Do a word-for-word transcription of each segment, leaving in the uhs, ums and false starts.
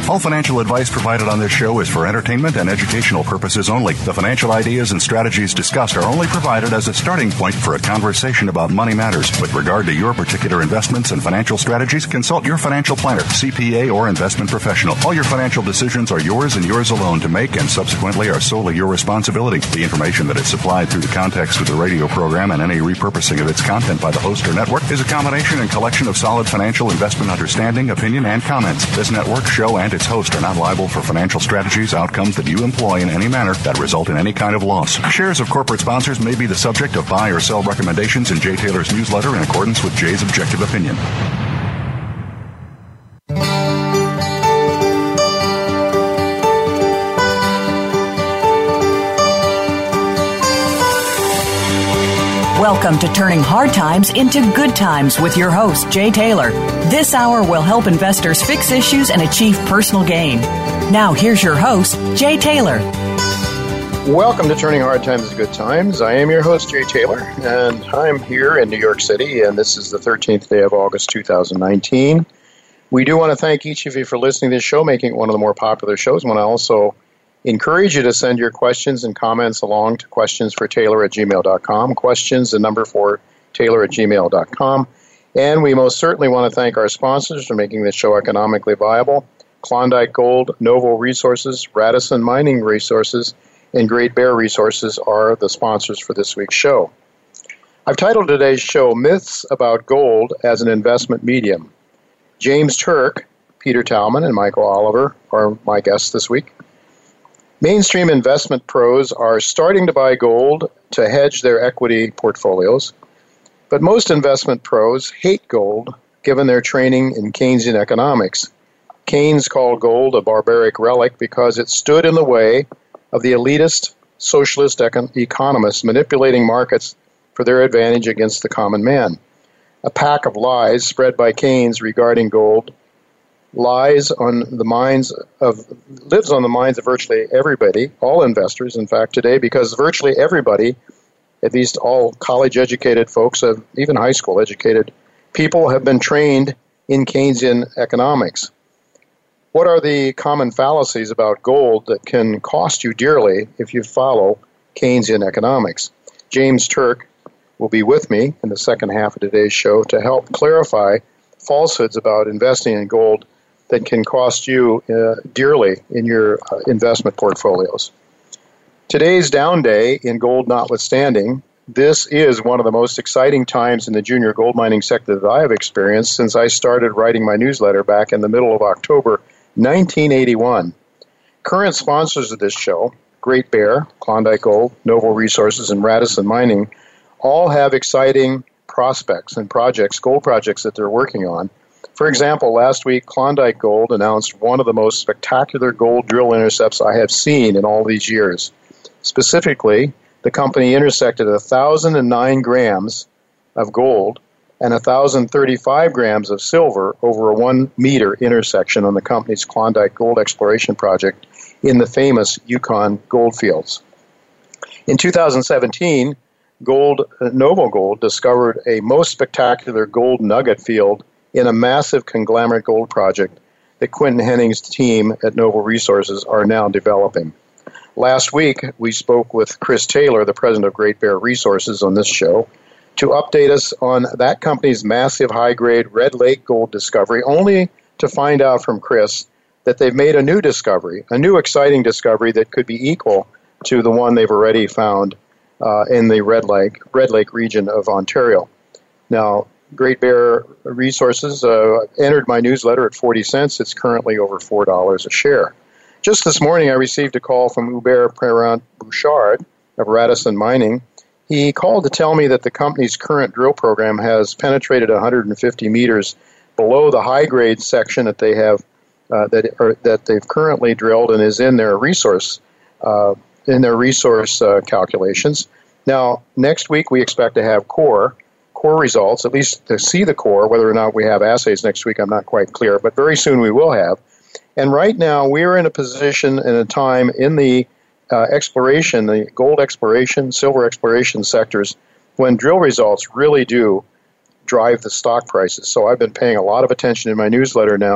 All financial advice provided on this show is for entertainment and educational purposes only. The financial ideas and strategies discussed are only provided as a starting point for a conversation about money matters. With regard to your particular investments and financial strategies, consult your financial planner, C P A, or investment professional. All your financial decisions are yours and yours alone to make, and subsequently are solely your responsibility. The information that is supplied through the context of the radio program and any repurposing of its content by the host or network is a combination and collection of solid financial investment understanding, opinion, and comments. This network, show, and its host are not liable for financial strategies, outcomes that you employ in any manner that result in any kind of loss. Shares of corporate sponsors may be the subject of buy or sell recommendations in Jay Taylor's newsletter in accordance with Jay's objective opinion. Welcome to Turning Hard Times into Good Times with your host, Jay Taylor. This hour will help investors fix issues and achieve personal gain. Now, here's your host, Jay Taylor. Welcome to Turning Hard Times into Good Times. I am your host, Jay Taylor, and I'm here in New York City, and this is the thirteenth day of August, two thousand nineteen. We do want to thank each of you for listening to this show, making it one of the more popular shows. I want to also encourage you to send your questions and comments along to questions for Taylor at gmail dot com. Questions, the number for Taylor at gmail dot com. And we most certainly want to thank our sponsors for making this show economically viable. Klondike Gold, Novo Resources, Radisson Mining Resources, and Great Bear Resources are the sponsors for this week's show. I've titled today's show, Myths About Gold as an Investment Medium. James Turk, Peter Talman, and Michael Oliver are my guests this week. Mainstream investment pros are starting to buy gold to hedge their equity portfolios, but most investment pros hate gold given their training in Keynesian economics. Keynes called gold a barbaric relic because it stood in the way of the elitist socialist econ- economists manipulating markets for their advantage against the common man. A pack of lies spread by Keynes regarding gold lies on the minds of, lives on the minds of virtually everybody, all investors, in fact, today, because virtually everybody, at least all college-educated folks, uh, even high school-educated people, have been trained in Keynesian economics. What are the common fallacies about gold that can cost you dearly if you follow Keynesian economics? James Turk will be with me in the second half of today's show to help clarify falsehoods about investing in gold that can cost you uh, dearly in your uh, investment portfolios. Today's down day in gold notwithstanding, this is one of the most exciting times in the junior gold mining sector that I have experienced since I started writing my newsletter back in the middle of October nineteen eighty-one. Current sponsors of this show, Great Bear, Klondike Gold, Novo Resources, and Radisson Mining, all have exciting prospects and projects, gold projects that they're working on. For example, last week, Klondike Gold announced one of the most spectacular gold drill intercepts I have seen in all these years. Specifically, the company intersected one thousand nine grams of gold and one thousand thirty-five grams of silver over a one-meter intersection on the company's Klondike Gold Exploration Project in the famous Yukon goldfields. In two thousand seventeen, Gold, uh, Novo Gold discovered a most spectacular gold nugget field in a massive conglomerate gold project that Quentin Henning's team at Novo Resources are now developing. Last week, we spoke with Chris Taylor, the president of Great Bear Resources, on this show to update us on that company's massive high-grade Red Lake gold discovery, only to find out from Chris that they've made a new discovery, a new exciting discovery that could be equal to the one they've already found uh, in the Red Lake, Red Lake region of Ontario. Now, Great Bear Resources uh, entered my newsletter at forty cents. It's currently over four dollars a share. Just this morning, I received a call from Hubert Perrin-Bouchard of Radisson Mining. He called to tell me that the company's current drill program has penetrated one hundred fifty meters below the high-grade section that they have uh, that or, that they've currently drilled and is in their resource uh, in their resource uh, calculations. Now, next week we expect to have core. core results, at least to see the core. Whether or not we have assays next week, I'm not quite clear, but very soon we will have. And right now, we're in a position and a time in the uh, exploration, the gold exploration, silver exploration sectors, when drill results really do drive the stock prices. So I've been paying a lot of attention in my newsletter now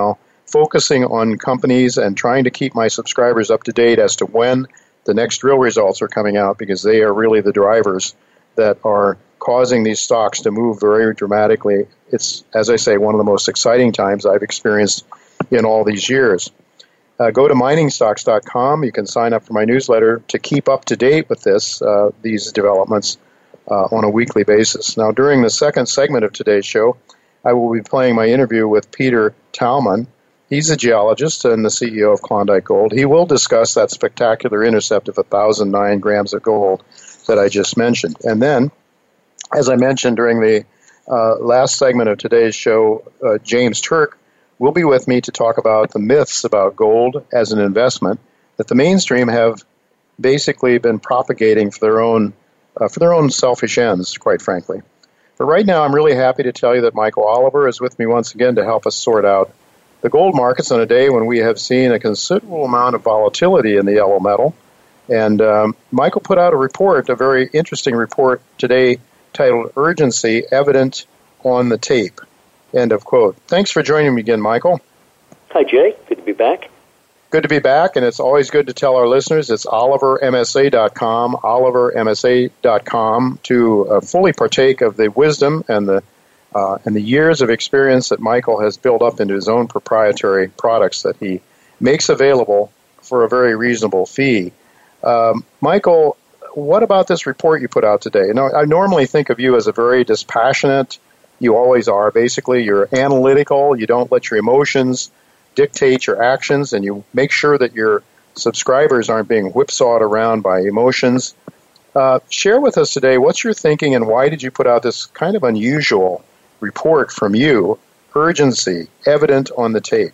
focusing on companies and trying to keep my subscribers up to date as to when the next drill results are coming out, because they are really the drivers that are causing these stocks to move very dramatically. It's, as I say, one of the most exciting times I've experienced in all these years. Uh, go to mining stocks dot com. You can sign up for my newsletter to keep up to date with this, uh, these developments uh, on a weekly basis. Now, during the second segment of today's show, I will be playing my interview with Peter Talman. He's a geologist and the C E O of Klondike Gold. He will discuss that spectacular intercept of one thousand nine grams of gold that I just mentioned. And then, as I mentioned during the uh, last segment of today's show, uh, James Turk will be with me to talk about the myths about gold as an investment that the mainstream have basically been propagating for their own uh, for their own selfish ends, quite frankly. But right now, I'm really happy to tell you that Michael Oliver is with me once again to help us sort out the gold markets on a day when we have seen a considerable amount of volatility in the yellow metal. And um, Michael put out a report, a very interesting report today titled Urgency Evident on the Tape. End of quote. Thanks for joining me again, Michael. Hi, Jay. Good to be back. Good to be back, and it's always good to tell our listeners it's oliver m s a dot com, oliver m s a dot com, to uh, fully partake of the wisdom and the uh, and the years of experience that Michael has built up into his own proprietary products that he makes available for a very reasonable fee. Um, Michael, what about this report you put out today? Now, I normally think of you as a very dispassionate, you always are, basically. You're analytical, you don't let your emotions dictate your actions, and you make sure that your subscribers aren't being whipsawed around by emotions. Uh, share with us today, what's your thinking and why did you put out this kind of unusual report from you, Urgency, Evident on the Tape?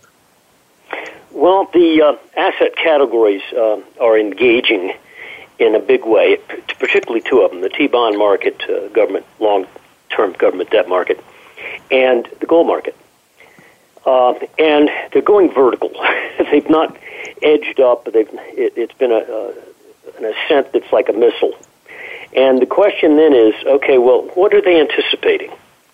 Well, the uh, asset categories uh, are engaging in a big way, particularly two of them, the T-bond market, uh, government long-term government debt market, and the gold market. Uh, and they're going vertical. They've not edged up. They've it, it's been a uh, an ascent that's like a missile. And the question then is, okay, well, what are they anticipating?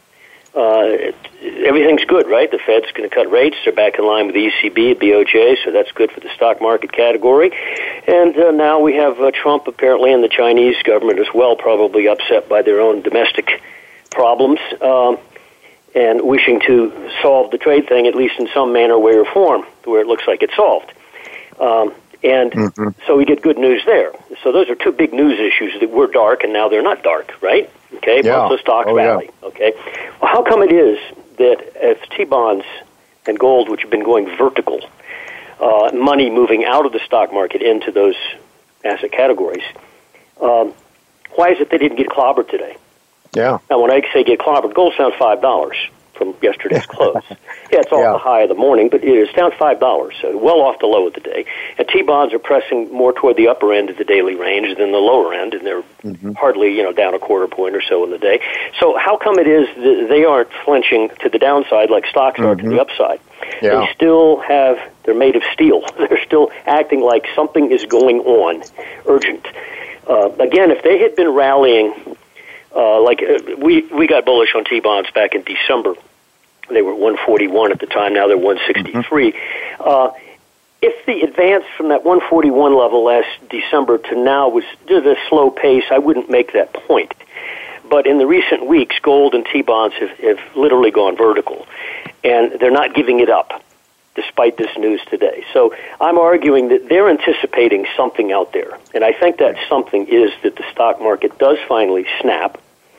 Uh, it, everything's good, right? The Fed's going to cut rates. They're back in line with the E C B, B O J, so that's good for the stock market category. And uh, now we have uh, Trump apparently and the Chinese government as well, probably upset by their own domestic problems. Um, and wishing to solve the trade thing, at least in some manner, way, or form, where it looks like it's solved. Um, and mm-hmm. so we get good news there. So those are two big news issues that were dark, and now they're not dark, right? Okay, yeah. both the stocks oh, rally. Yeah. Okay, well, how come it is that if T-bonds and gold, which have been going vertical, uh, money moving out of the stock market into those asset categories, um, why is it they didn't get clobbered today? Yeah. Now, when I say get clobbered, gold's down five dollars from yesterday's close. Yeah, it's off yeah. the high of the morning, but it is down five dollars, so well off the low of the day. And T-bonds are pressing more toward the upper end of the daily range than the lower end, and they're mm-hmm. hardly, you know, down a quarter point or so in the day. So how come it is that they aren't flinching to the downside like stocks mm-hmm. are to the upside? Yeah. They still have, they're made of steel. They're still acting like something is going on, urgent. Uh, again, if they had been rallying... Uh, like uh, we we got bullish on T-bonds back in December. They were one forty-one at the time. Now they're one sixty-three. Mm-hmm. Uh, if the advance from that one forty-one level last December to now was just a slow pace, I wouldn't make that point. But in the recent weeks, gold and T-bonds have, have literally gone vertical, and they're not giving it up, despite this news today. So I'm arguing that they're anticipating something out there. And I think that something is that the stock market does finally snap,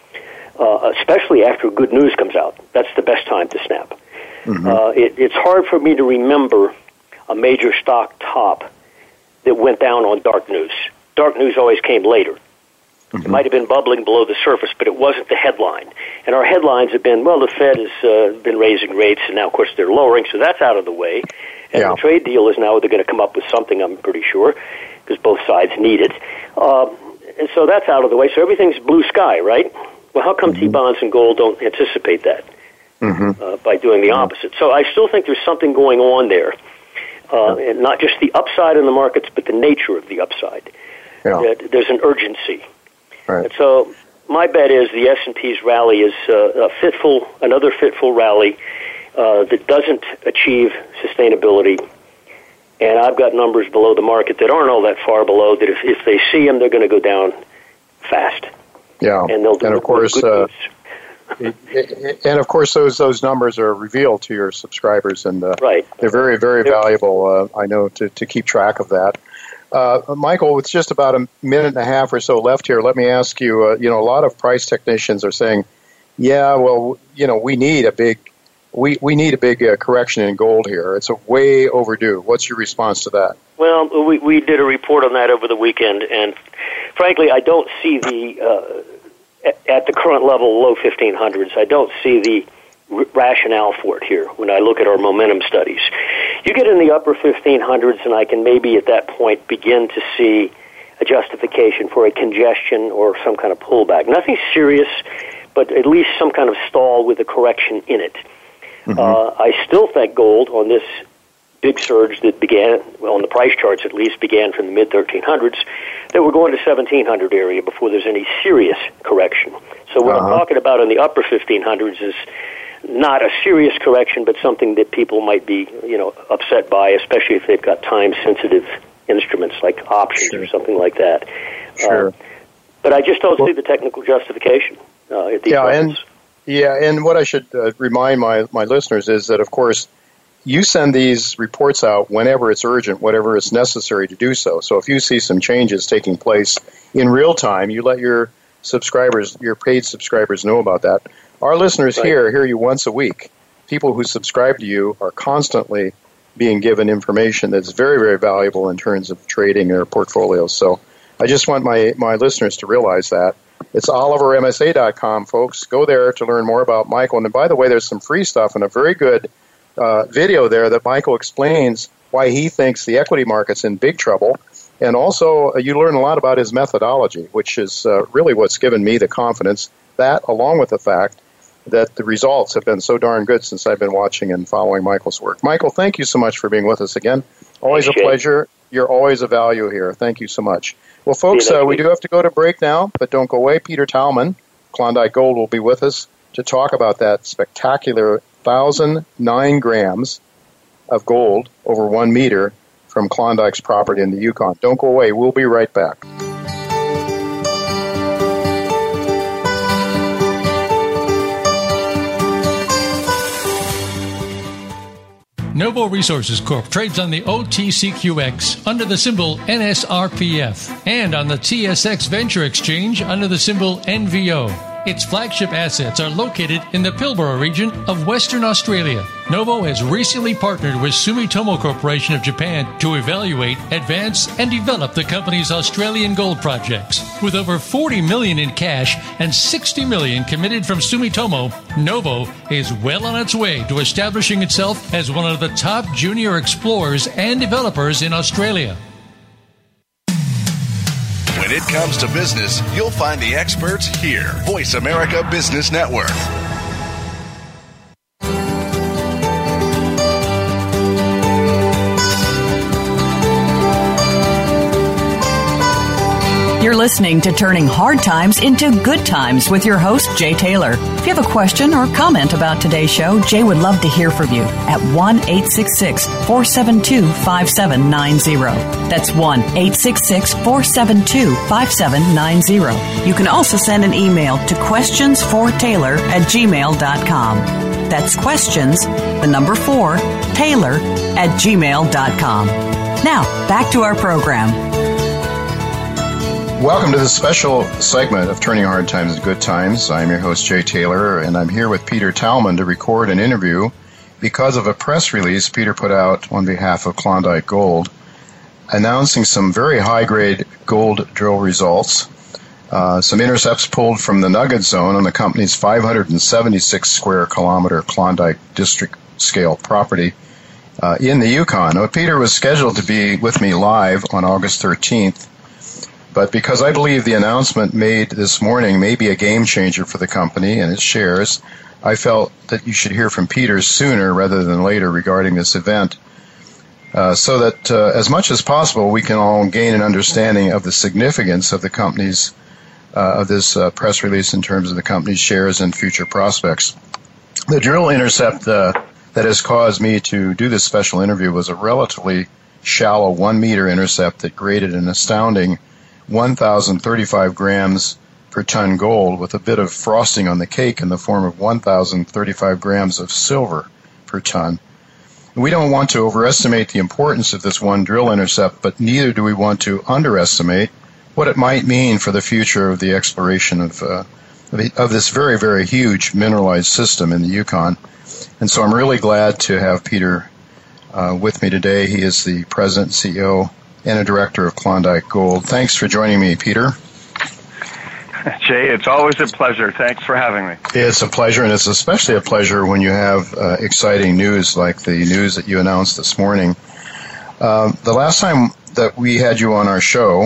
uh, especially after good news comes out. That's the best time to snap. Mm-hmm. Uh, it, it's hard for me to remember a major stock top that went down on dark news. Dark news always came later. Mm-hmm. It might have been bubbling below the surface, but it wasn't the headline. And our headlines have been, well, the Fed has uh, been raising rates, and now, of course, they're lowering, so that's out of the way. And yeah. the trade deal is now they're going to come up with something, I'm pretty sure, because both sides need it. Uh, and so that's out of the way. So everything's blue sky, right? Well, how come mm-hmm. T-bonds and gold don't anticipate that mm-hmm. uh, by doing the mm-hmm. opposite? So I still think there's something going on there, uh, yeah. and not just the upside in the markets, but the nature of the upside. Yeah. There's an urgency. Right. And so my bet is the S and P's rally is uh, a fitful, another fitful rally uh, that doesn't achieve sustainability. And I've got numbers below the market that aren't all that far below, that if, if they see them, they're going to go down fast. Yeah, and, they'll do and of course, uh, and of course, those those numbers are revealed to your subscribers, and uh, right. they're very, very they're, valuable. Uh, I know to, to keep track of that. Uh, Michael, with just about a minute and a half or so left here, let me ask you. Uh, you know, a lot of price technicians are saying, "Yeah, well, you know, we need a big, we we need a big uh, correction in gold here. It's a way overdue." What's your response to that? Well, we we did a report on that over the weekend, and frankly, I don't see the uh, at, at the current level, low fifteen hundreds. I don't see the r- rationale for it here when I look at our momentum studies. You get in the upper fifteen hundreds, and I can maybe at that point begin to see a justification for a congestion or some kind of pullback. Nothing serious, but at least some kind of stall with a correction in it. Mm-hmm. Uh, I still think gold on this big surge that began, well, on the price charts at least, began from the mid thirteen hundreds, that we're going to seventeen hundred area before there's any serious correction. So what uh-huh. I'm talking about in the upper fifteen hundreds is not a serious correction, but something that people might be, you know, upset by, especially if they've got time-sensitive instruments like options sure. or something like that. Sure. Uh, but I just don't well, see the technical justification uh, at these yeah, levels. And, yeah, and what I should uh, remind my, my listeners is that, of course, you send these reports out whenever it's urgent, whatever is necessary to do so. So if you see some changes taking place in real time, you let your subscribers, your paid subscribers know about that. Our listeners right. here hear you once a week. People who subscribe to you are constantly being given information that's very, very valuable in terms of trading their portfolios. So I just want my, my listeners to realize that. It's Oliver M S A dot com, folks. Go there to learn more about Michael. And by the way, there's some free stuff and a very good uh, video there that Michael explains why he thinks the equity market's in big trouble. And also, uh, you learn a lot about his methodology, which is uh, really what's given me the confidence. That, along with the fact that the results have been so darn good since I've been watching and following Michael's work. Michael, thank you so much for being with us again. Always a pleasure. You're always a value here. Thank you so much. Well, folks, uh, we do have to go to break now, but don't go away. Peter Talman, Klondike Gold, will be with us to talk about that spectacular one thousand nine grams of gold over one meter from Klondike's property in the Yukon. Don't go away. We'll be right back. Novo Resources Corp trades on the O T C Q X under the symbol N S R P F and on the T S X Venture Exchange under the symbol N V O. Its flagship assets are located in the Pilbara region of Western Australia. Novo has recently partnered with Sumitomo Corporation of Japan to evaluate, advance, and develop the company's Australian gold projects. With over forty million dollars in cash and sixty million dollars committed from Sumitomo, Novo is well on its way to establishing itself as one of the top junior explorers and developers in Australia. When it comes to business, you'll find the experts here. Voice America Business Network. You're listening to Turning Hard Times into Good Times with your host, Jay Taylor. If you have a question or comment about today's show, Jay would love to hear from you at one eight six six, four seven two, five seven nine zero. That's one eight six six, four seven two, five seven nine zero. You can also send an email to questions for taylor at gmail dot com. That's questions, the number four, Taylor at gmail dot com. Now, back to our program. Welcome to this special segment of Turning Hard Times into Good Times. I'm your host, Jay Taylor, and I'm here with Peter Talman to record an interview because of a press release Peter put out on behalf of Klondike Gold, announcing some very high-grade gold drill results, uh, some intercepts pulled from the Nugget Zone on the company's five hundred seventy-six square kilometer Klondike district scale property uh, in the Yukon. Now, Peter was scheduled to be with me live on August thirteenth, but because I believe the announcement made this morning may be a game changer for the company and its shares, I felt that you should hear from Peter sooner rather than later regarding this event, uh, so that uh, as much as possible we can all gain an understanding of the significance of the company's uh, of this uh, press release in terms of the company's shares and future prospects. The drill intercept uh, that has caused me to do this special interview was a relatively shallow one-meter intercept that graded an astounding one thousand thirty-five grams per ton gold with a bit of frosting on the cake in the form of one thousand thirty-five grams of silver per ton. We don't want to overestimate the importance of this one drill intercept, but neither do we want to underestimate what it might mean for the future of the exploration of uh, of this very, very huge mineralized system in the Yukon. And so I'm really glad to have Peter uh, with me today. He is the president, C E O, and a director of Klondike Gold. Thanks for joining me, Peter. Jay, it's always a pleasure. Thanks for having me. It's a pleasure, and it's especially a pleasure when you have uh, exciting news like the news that you announced this morning. Um, the last time that we had you on our show,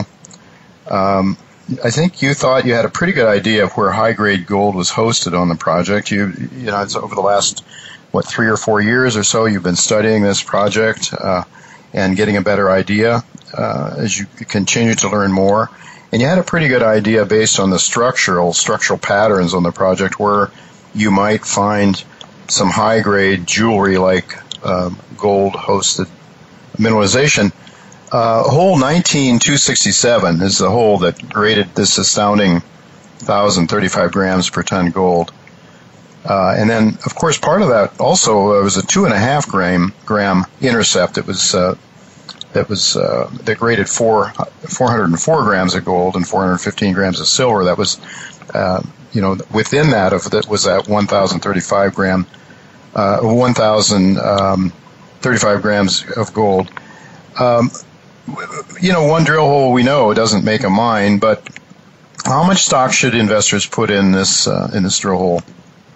um, I think you thought you had a pretty good idea of where high-grade gold was hosted on the project. You, you know, it's over the last, what, three or four years or so, you've been studying this project uh, and getting a better idea uh, as you continue to learn more. And you had a pretty good idea based on the structural structural patterns on the project where you might find some high-grade jewelry like uh, gold-hosted mineralization. Uh, hole nineteen two sixty-seven is the hole that graded this astounding one thousand thirty-five grams per ton gold. Uh, and then, of course, part of that also uh, was a two and a half gram gram intercept. That was uh, that was uh, that graded four four hundred and four grams of gold and four hundred and fifteen grams of silver. That was, uh, you know, within that of that was that one thousand thirty-five gram, uh, one thousand thirty-five grams of gold. Um, you know, one drill hole we know doesn't make a mine, but how much stock should investors put in this uh, in this drill hole?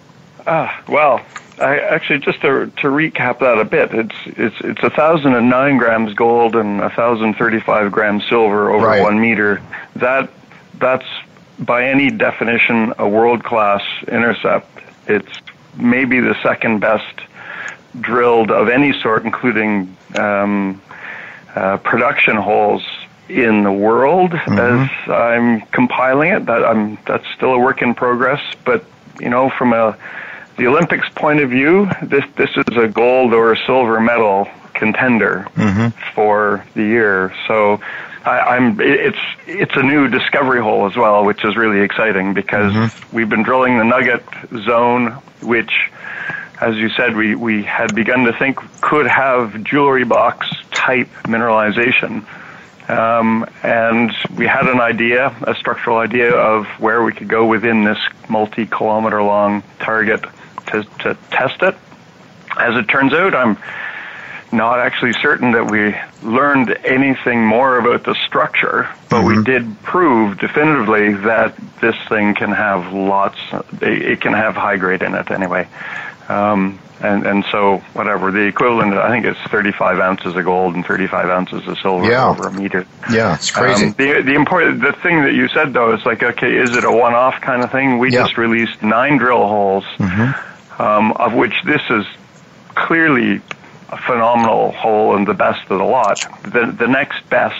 Ah, well, I, actually, just to to recap that a bit, it's it's it's a thousand and nine grams gold and a thousand thirty-five grams silver over right. one meter. That that's by any definition a world class intercept. It's maybe the second best drilled of any sort, including um, uh, production holes in the world. Mm-hmm. As I'm compiling it, that I'm that's still a work in progress. But you know, from a the Olympics point of view, this this is a gold or silver medal contender mm-hmm. for the year. So I, I'm it's it's a new discovery hole as well, which is really exciting because mm-hmm. we've been drilling the Nugget zone, which, as you said, we, we had begun to think could have jewelry box type mineralization. Um, and we had an idea, a structural idea of where we could go within this multi-kilometer long target to, to test it. As it turns out, I'm not actually certain that we learned anything more about the structure, but mm-hmm. we did prove definitively that this thing can have lots, it can have high grade in it anyway. Um, and, and so, whatever, the equivalent, I think it's thirty-five ounces of gold and thirty-five ounces of silver yeah. over a meter. Yeah, it's crazy. Um, the the important, the thing that you said, though, is like, okay, is it a one-off kind of thing? We yeah. just released nine drill holes, mm-hmm. um, of which this is clearly a phenomenal hole and the best of the lot. The, the next best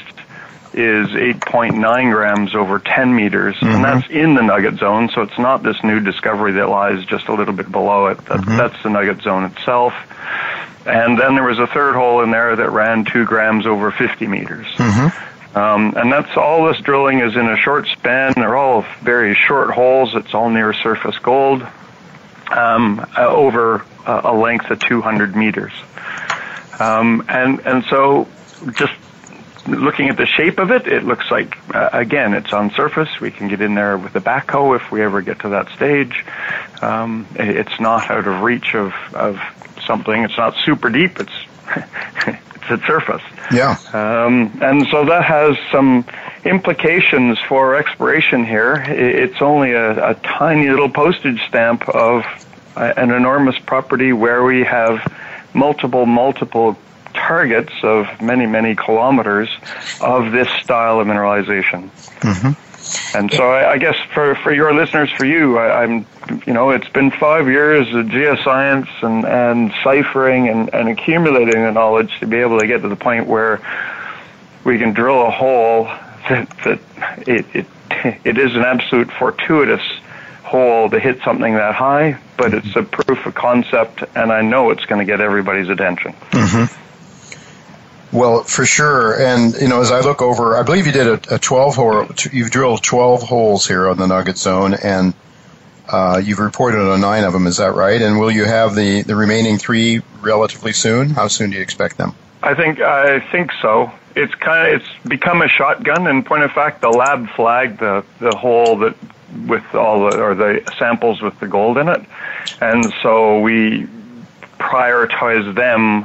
is eight point nine grams over ten meters, mm-hmm. and that's in the Nugget zone, so it's not this new discovery that lies just a little bit below it. That, mm-hmm. That's the Nugget zone itself. And then there was a third hole in there that ran two grams over fifty meters. Mm-hmm. Um, and that's all this drilling is in a short span. They're all very short holes. It's all near surface gold um, uh, over uh, a length of two hundred meters. Um, and, and so just looking at the shape of it, it looks like, uh, again, it's on surface. We can get in there with the backhoe if we ever get to that stage. Um, it's not out of reach of, of something. It's not super deep. It's it's at surface. Yeah. Um, and so that has some implications for exploration here. It's only a, a tiny little postage stamp of an enormous property where we have multiple, multiple targets of many, many kilometers of this style of mineralization. Mm-hmm. And so I, I guess for, for your listeners, for you, I, I'm, you know, it's been five years of geoscience and, and ciphering and, and accumulating the knowledge to be able to get to the point where we can drill a hole that, that it, it, it is an absolute fortuitous hole to hit something that high, but it's a proof of concept, and I know it's going to get everybody's attention. Mm-hmm. Well, for sure. And, you know, as I look over, I believe you did a, a twelve hole, you've drilled twelve holes here on the Nugget Zone, and uh, you've reported on nine of them, is that right? And will you have the, the remaining three relatively soon? How soon do you expect them? I think I think so. It's kind of it's become a shotgun. In point of fact, the lab flagged the the hole that with all the or the samples with the gold in it, and so we prioritize them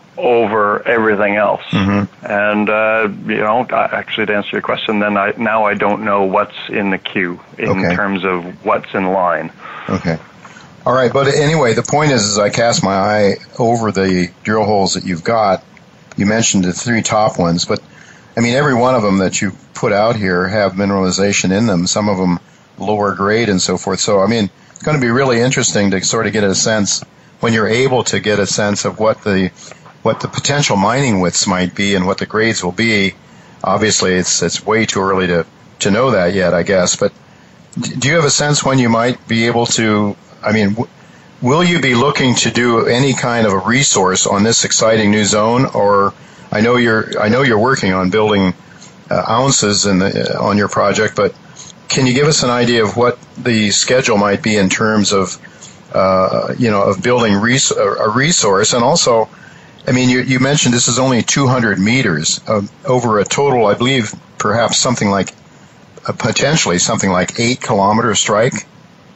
over everything else. Mm-hmm. And uh, you know, actually, to answer your question, then I now I don't know what's in the queue in okay. terms of what's in line. Okay. All right, but anyway, the point is, as I cast my eye over the drill holes that you've got, you mentioned the three top ones, but I mean, every one of them that you put out here have mineralization in them, some of them lower grade and so forth. So, I mean, it's going to be really interesting to sort of get a sense, when you're able to get a sense of what the what the potential mining widths might be and what the grades will be. Obviously, it's it's way too early to, to know that yet, I guess. But do you have a sense when you might be able to, I mean, w- will you be looking to do any kind of a resource on this exciting new zone? Or I know you're I know you're working on building uh, ounces in the, uh, on your project, but can you give us an idea of what the schedule might be in terms of uh, you know of building res- a resource? And also, I mean, you, you mentioned this is only two hundred meters uh, over a total, I believe, perhaps something like uh, potentially something like eight kilometer strike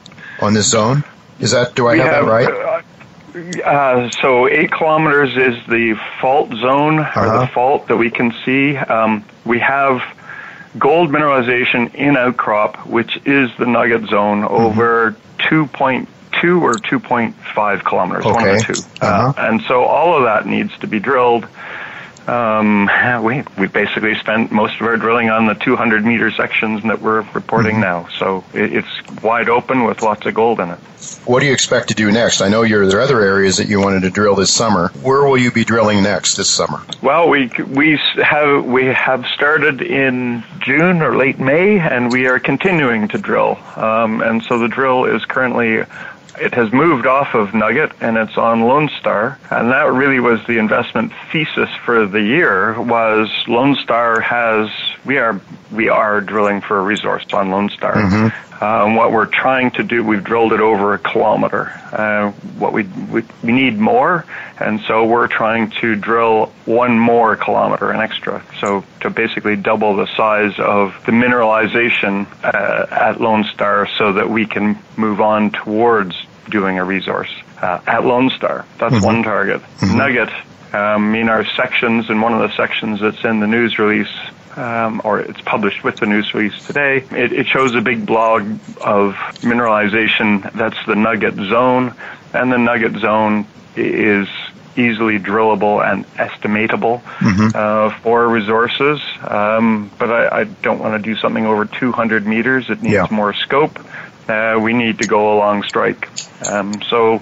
on this zone. Is that, do I have, have that right? Uh, uh, so eight kilometers is the fault zone, uh-huh. or the fault that we can see. Um, we have gold mineralization in outcrop, which is the Nugget Zone, mm-hmm. over two point two or two point five kilometers, okay. one of the two. Uh-huh. Uh, and so all of that needs to be drilled. Um, we we basically spent most of our drilling on the two hundred meter sections that we're reporting mm-hmm. now. So it, it's wide open with lots of gold in it. What do you expect to do next? I know you're, there are other areas that you wanted to drill this summer. Where will you be drilling next this summer? Well, we we have we have started in June or late May, and we are continuing to drill. Um, and so the drill is currently. It has moved off of Nugget, and it's on Lone Star, and that really was the investment thesis for the year. Was Lone Star has we are we are drilling for a resource on Lone Star. Mm-hmm. Um, what we're trying to do, we've drilled it over a kilometer. Uh, what we, we we need more, and so we're trying to drill one more kilometer, an extra. So to basically double the size of the mineralization uh, at Lone Star, so that we can move on towards doing a resource uh, at Lone Star. That's mm-hmm. one target. Mm-hmm. Nugget, um, in our sections, in one of the sections that's in the news release, um, or it's published with the news release today, it, it shows a big blog of mineralization. That's the Nugget Zone, and the Nugget Zone is easily drillable and estimatable mm-hmm. uh, for resources. Um, but I, I don't want to do something over two hundred meters. It needs yeah. more scope. Uh, we need to go along strike. Um, so,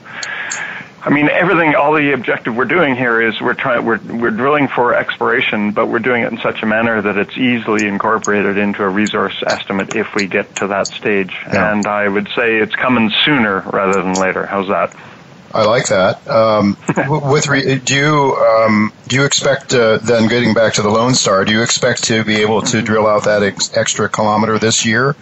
I mean, everything, all the objective we're doing here is we're trying, we're we're drilling for exploration, but we're doing it in such a manner that it's easily incorporated into a resource estimate if we get to that stage. Yeah. And I would say it's coming sooner rather than later. How's that? I like that. Um, with re- do you um, do you expect uh, then, getting back to the Lone Star, do you expect to be able to drill out that ex- extra kilometer this year?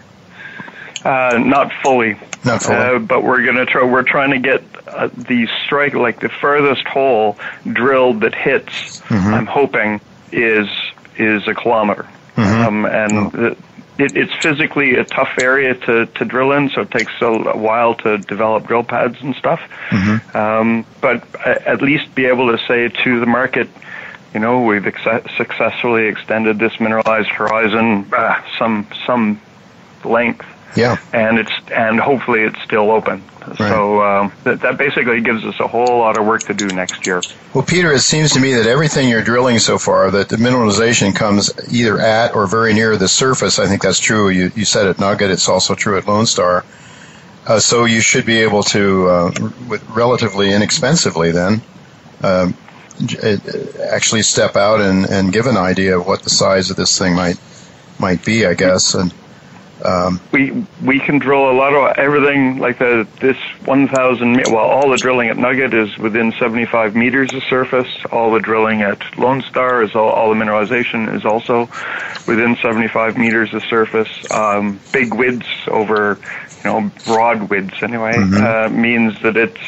Uh, not fully. Not fully. Uh, but we're gonna try. We're trying to get uh, the strike, like the furthest hole drilled that hits. Mm-hmm. I'm hoping is is a kilometer. Mm-hmm. Um, and oh. it, it's physically a tough area to, to drill in, so it takes a, a while to develop drill pads and stuff. Mm-hmm. Um, but at least be able to say to the market, you know, we've ex- successfully extended this mineralized horizon uh, some some length. Yeah, and it's and hopefully it's still open. Right. So um, that, that basically gives us a whole lot of work to do next year. Well, Peter, it seems to me that everything you're drilling so far, that the mineralization comes either at or very near the surface. I think that's true. You you said at Nugget, it's also true at Lone Star. Uh, so you should be able to, uh, with relatively inexpensively, then uh, actually step out and, and give an idea of what the size of this thing might might be, I guess. And Um, we we can drill a lot of everything like the this one thousand. Well, all the drilling at Nugget is within seventy-five meters of surface. All the drilling at Lone Star is all, all the mineralization is also within seventy-five meters of surface. Um, big widths over, you know, broad widths anyway, mm-hmm. uh, means that it's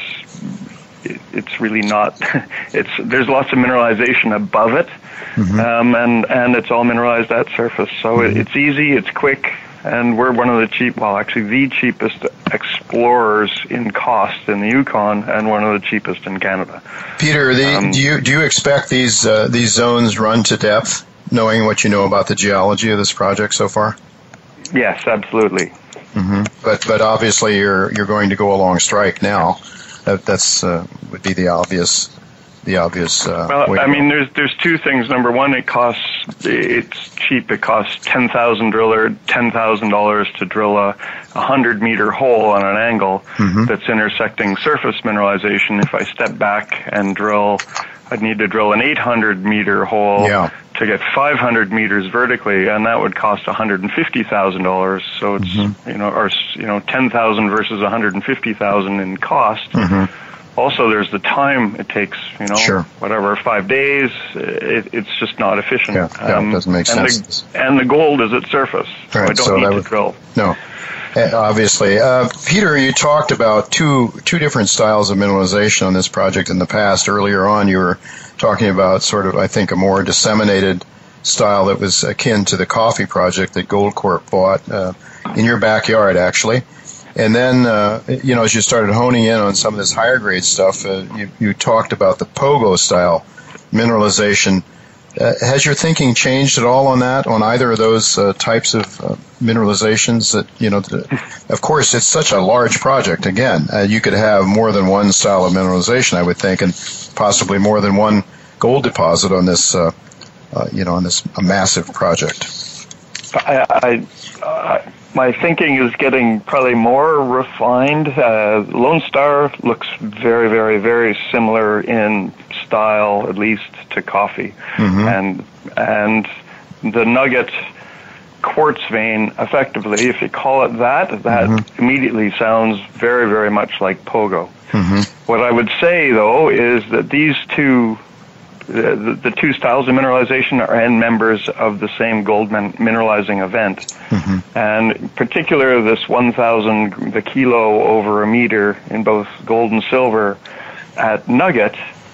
it's really not. It's there's lots of mineralization above it, mm-hmm. um, and and it's all mineralized at surface. So mm-hmm. it's easy, it's quick. And we're one of the cheap, well, actually the cheapest explorers in cost in the Yukon, and one of the cheapest in Canada. Peter, the, um, do you do you expect these uh, these zones run to depth, knowing what you know about the geology of this project so far? Yes, absolutely. Mm-hmm. But but obviously you're you're going to go along strike now. That that's uh, would be the obvious. The obvious. Uh, well, I mean, there's there's two things. Number one, it costs. It's cheap. It costs ten thousand driller ten thousand dollars to drill a, a hundred meter hole on an angle mm-hmm. that's intersecting surface mineralization. If I step back and drill, I'd need to drill an eight hundred meter hole yeah. to get five hundred meters vertically, and that would cost one hundred and fifty thousand dollars. So it's mm-hmm. you know, or you know, ten thousand versus one hundred and fifty thousand in cost. Mm-hmm. Also, there's the time it takes, you know, sure. whatever, five days. It, it's just not efficient. Yeah, yeah um, it doesn't make and sense. The, and the gold is at surface, so right, I don't so need that to would, drill. No, obviously. Uh, Peter, you talked about two two different styles of mineralization on this project in the past. Earlier on, you were talking about sort of, I think, a more disseminated style that was akin to the coffee project that Goldcorp bought uh, in your backyard, actually. And then, uh, you know, as you started honing in on some of this higher grade stuff, uh, you, you talked about the pogo style mineralization. Uh, has your thinking changed at all on that, on either of those uh, types of uh, mineralizations? That, you know, the, of course, it's such a large project. Again, uh, you could have more than one style of mineralization, I would think, and possibly more than one gold deposit on this, uh, uh, you know, on this a massive project. I, I, I My thinking is getting probably more refined. Uh, Lone Star looks very, very, very similar in style, at least, to coffee. Mm-hmm. And and the Nugget quartz vein, effectively, if you call it that, that mm-hmm. immediately sounds very, very much like pogo. Mm-hmm. What I would say, though, is that these two The, the two styles of mineralization are end members of the same gold min- mineralizing event. Mm-hmm. And in particular, this one thousand, the kilo over a meter in both gold and silver at Nugget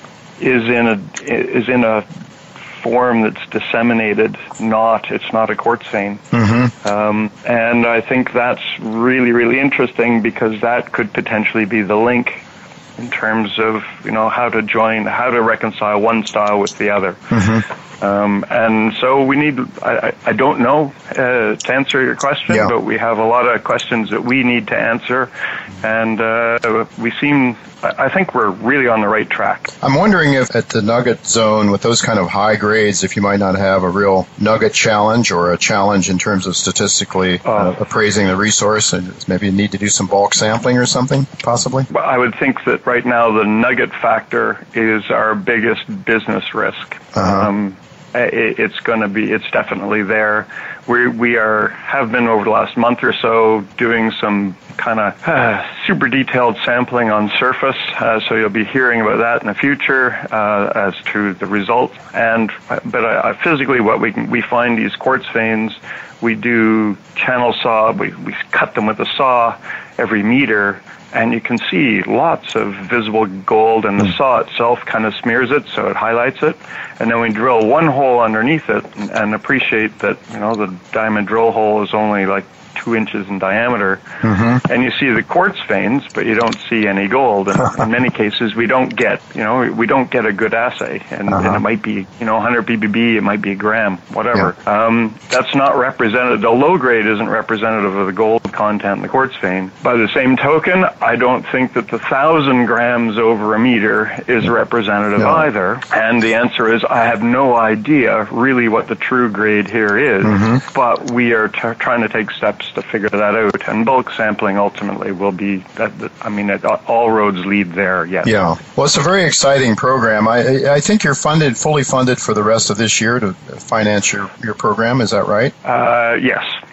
is in a is in a form that's disseminated, not, it's not a quartz vein. Mm-hmm. Um, and I think that's really, really interesting because that could potentially be the link in terms of, you know, how to join, how to reconcile one style with the other. Mm-hmm. Um, and so we need, I, I don't know uh, to answer your question, yeah. but we have a lot of questions that we need to answer. And uh, we seem, I think we're really on the right track. I'm wondering if at the Nugget zone with those kind of high grades, if you might not have a real Nugget challenge or a challenge in terms of statistically uh, uh, appraising the resource, and maybe you need to do some bulk sampling or something, possibly? Well, I would think that right now the Nugget factor is our biggest business risk. Uh-huh. Um, it, it's going to be, it's definitely there. We we are have been over the last month or so doing some kind of uh, super detailed sampling on surface, uh, so you'll be hearing about that in the future uh, as to the result. And but uh, physically, what we can, we find these quartz veins, we do channel saw, we we cut them with a saw every meter. And you can see lots of visible gold, and the saw itself kind of smears it, so it highlights it. And then we drill one hole underneath it and, and appreciate that, you know, the diamond drill hole is only like two inches in diameter. Mm-hmm. And you see the quartz veins, but you don't see any gold. And in many cases, we don't get, you know, we don't get a good assay. And, uh-huh. and it might be, you know, one hundred P P B, it might be a gram, whatever. Yeah. Um, that's not representative. The low grade isn't representative of the gold content in the quartz vein. By the same token, I don't think that the thousand grams over a meter is representative no. either. And the answer is, I have no idea really what the true grade here is. Mm-hmm. But we are t- trying to take steps to figure that out, and bulk sampling ultimately will be that, that I mean it, all roads lead there. Yes. Yeah. Well, it's a very exciting program. I I think you're funded, fully funded for the rest of this year to finance your, your program. Is that right? Uh, yes.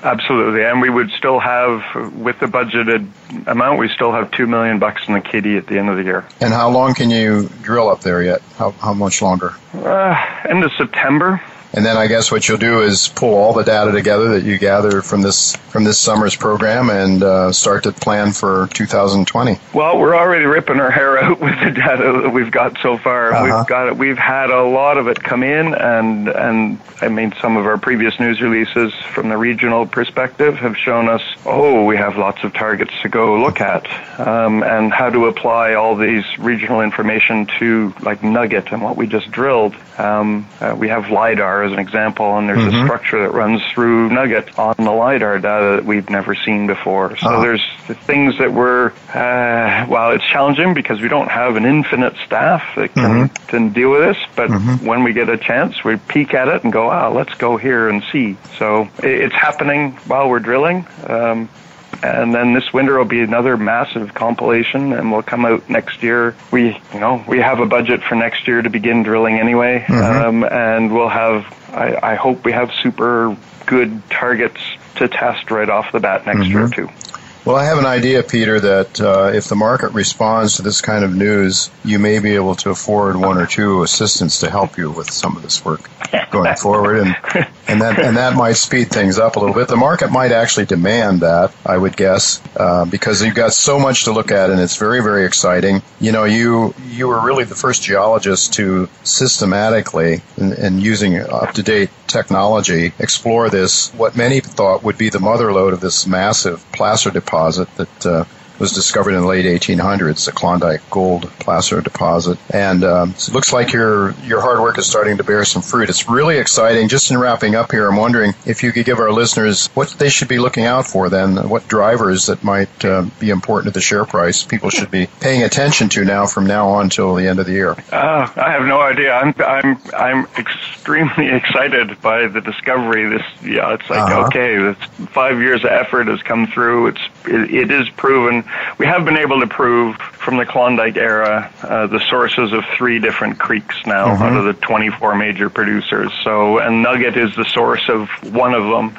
Absolutely, and we would still have, with the budgeted amount, we still have two million bucks in the kitty at the end of the year. And how long can you drill up there yet? How how much longer? Uh, end of September. And then I guess what you'll do is pull all the data together that you gathered from this from this summer's program and uh, start to plan for two thousand twenty. Well, we're already ripping our hair out with the data that we've got so far. Uh-huh. We've got it. We've had a lot of it come in, and and I mean some of our previous news releases from the regional perspective have shown us, oh, we have lots of targets to go look at, um, and how to apply all these regional information to like Nugget and what we just drilled. Um, uh, we have LiDAR as an example, and there's mm-hmm. a structure that runs through Nugget on the LiDAR data that we've never seen before. So uh-huh. there's the things that we're, uh, well, it's challenging because we don't have an infinite staff that can, mm-hmm. can deal with this, but mm-hmm. when we get a chance, we peek at it and go, ah, let's go here and see. So it's happening while we're drilling. Um, And then this winter will be another massive compilation, and we'll come out next year. We, you know, we have a budget for next year to begin drilling anyway, mm-hmm. um, and we'll have. I, I hope we have super good targets to test right off the bat next mm-hmm. year too. Well, I have an idea, Peter, that uh, if the market responds to this kind of news, you may be able to afford one or two assistants to help you with some of this work going forward, and and that and that might speed things up a little bit. The market might actually demand that, I would guess, uh, because you've got so much to look at, and it's very, very exciting. You know, you you were really the first geologist to systematically and, and using up-to-date technology explore this, what many thought would be the mother lode of this massive placer deposit that uh, was discovered in the late eighteen hundreds, the Klondike Gold Placer deposit. And um, so it looks like your your hard work is starting to bear some fruit. It's really exciting. Just in wrapping up here, I'm wondering if you could give our listeners what they should be looking out for then, what drivers that might uh, be important to the share price people should be paying attention to now from now on till the end of the year. Uh, I have no idea. I'm I'm I'm extremely excited by the discovery. This yeah, it's like uh-huh. okay, this five years of effort has come through. It's it, it is proven. We have been able to prove from the Klondike era uh, the sources of three different creeks now mm-hmm. out of the twenty-four major producers. So, and Nugget is the source of one of them.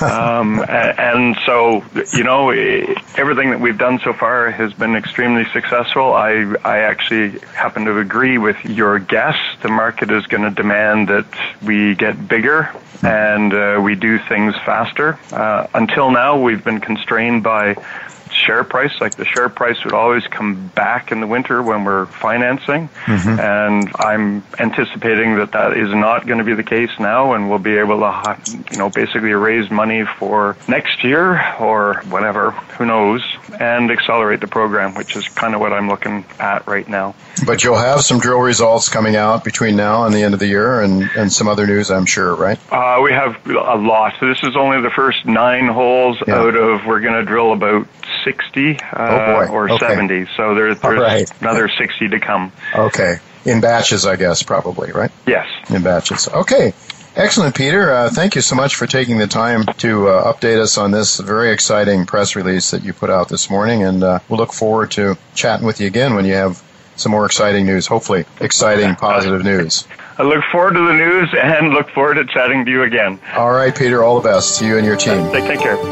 um, and, and so, you know, everything that we've done so far has been extremely successful. I, I actually happen to agree with your guess. The market is going to demand that we get bigger and uh, we do things faster. Uh, until now, we've been constrained by share price. Like the share price would always come back in the winter when we're financing, mm-hmm. and I'm anticipating that that is not going to be the case now, and we'll be able to, you know, basically raise money for next year or whatever, who knows, and accelerate the program, which is kind of what I'm looking at right now. But you'll have some drill results coming out between now and the end of the year, and, and some other news, I'm sure, right? Uh, we have a lot. So this is only the first nine holes yeah. out of, we're going to drill about sixty uh, oh or okay. seventy. So there's, there's right. another sixty to come. Okay. In batches, I guess, probably, right? Yes. In batches. Okay. Excellent, Peter. Uh, thank you so much for taking the time to uh, update us on this very exciting press release that you put out this morning, and uh, we'll look forward to chatting with you again when you have some more exciting news, hopefully exciting, positive news. I look forward to the news and look forward to chatting to you again. All right, Peter, all the best to you and your team. Take, take care.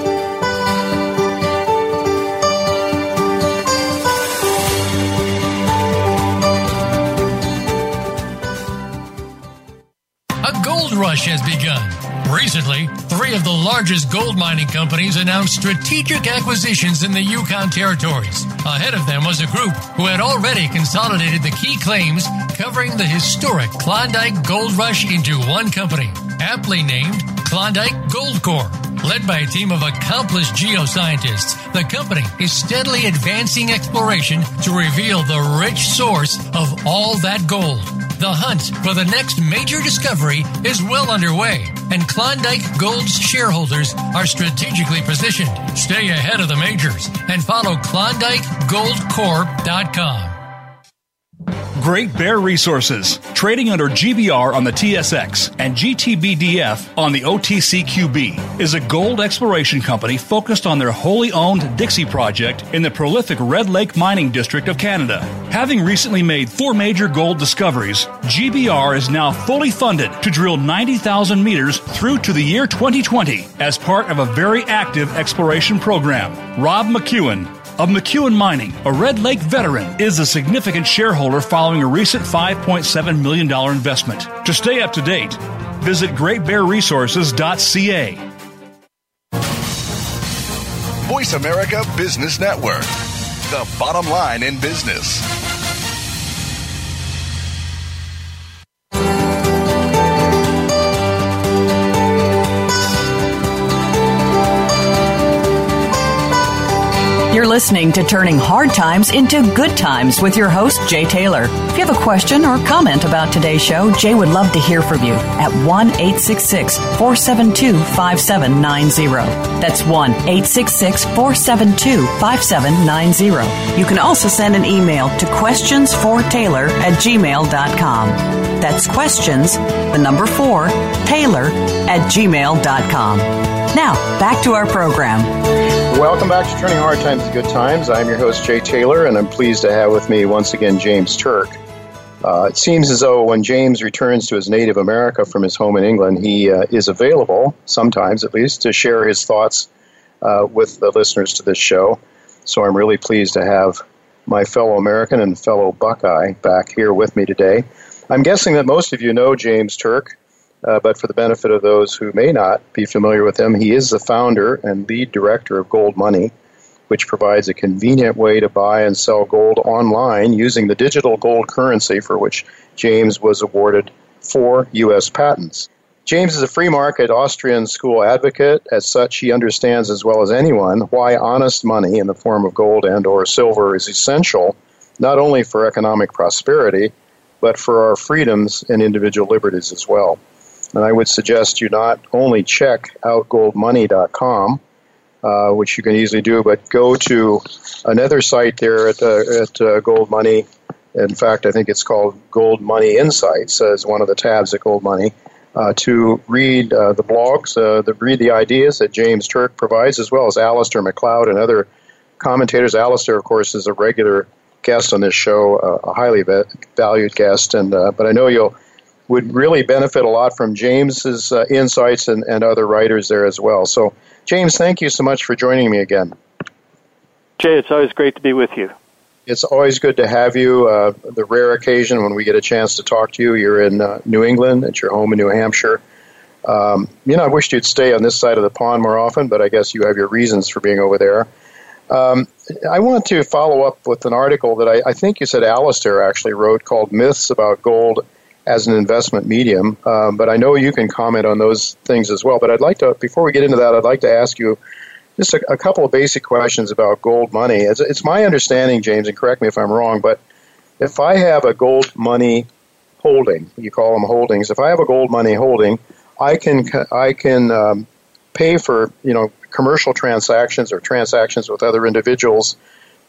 Rush has begun. Recently, three of the largest gold mining companies announced strategic acquisitions in the Yukon territories. Ahead of them was a group who had already consolidated the key claims covering the historic Klondike Gold Rush into one company, aptly named Klondike Gold Corp. Led by a team of accomplished geoscientists, the company is steadily advancing exploration to reveal the rich source of all that gold. The hunt for the next major discovery is well underway, and Klondike Gold's shareholders are strategically positioned. Stay ahead of the majors and follow Klondike Gold Corp dot com. Great Bear Resources, trading under G B R on the T S X and G T B D F on the O T C Q B, is a gold exploration company focused on their wholly owned Dixie project in the prolific Red Lake Mining District of Canada. Having recently made four major gold discoveries, G B R is now fully funded to drill ninety thousand meters through to the year twenty twenty as part of a very active exploration program. Rob McEwen of McEwen Mining, a Red Lake veteran, is a significant shareholder following a recent five point seven million dollars investment. To stay up to date, visit great bear resources dot c a. Voice America Business Network, the bottom line in business. You're listening to Turning Hard Times into Good Times with your host, Jay Taylor. If you have a question or comment about today's show, Jay would love to hear from you at one eight six six, four seven two, five seven nine zero. That's one eight six six, four seven two, five seven nine zero. You can also send an email to questions for taylor at gmail dot com. That's questions, the number four, Taylor at gmail dot com. Now, back to our program. Welcome back to Turning Hard Times to Good Times. I'm your host, Jay Taylor, and I'm pleased to have with me once again James Turk. Uh, it seems as though when James returns to his native America from his home in England, he uh, is available, sometimes at least, to share his thoughts uh, with the listeners to this show. So I'm really pleased to have my fellow American and fellow Buckeye back here with me today. I'm guessing that most of you know James Turk. Uh, but for the benefit of those who may not be familiar with him, he is the founder and lead director of Gold Money, which provides a convenient way to buy and sell gold online using the digital gold currency for which James was awarded four U S patents. James is a free market Austrian school advocate. As such, he understands as well as anyone why honest money in the form of gold and or silver is essential, not only for economic prosperity, but for our freedoms and individual liberties as well. And I would suggest you not only check out gold money dot com, uh, which you can easily do, but go to another site there at, uh, at uh, Gold Money. In fact, I think it's called Gold Money Insights as one of the tabs at Gold Money, uh, to read uh, the blogs, uh, the, read the ideas that James Turk provides, as well as Alistair MacLeod and other commentators. Alistair, of course, is a regular guest on this show, uh, a highly valued guest, and uh, but I know you'll would really benefit a lot from James's uh, insights and, and other writers there as well. So, James, thank you so much for joining me again. Jay, it's always great to be with you. It's always good to have you. Uh, the rare occasion when we get a chance to talk to you, you're in uh, New England, at your home in New Hampshire. Um, you know, I wished you'd stay on this side of the pond more often, but I guess you have your reasons for being over there. Um, I want to follow up with an article that I, I think you said Alistair actually wrote called Myths About Gold as an Investment Medium, um, but I know you can comment on those things as well. But I'd like to, before we get into that, I'd like to ask you just a, a couple of basic questions about gold money. It's, it's my understanding, James, and correct me if I'm wrong, but if I have a gold money holding, you call them holdings, if I have a gold money holding, I can I can um, pay for, you know, commercial transactions or transactions with other individuals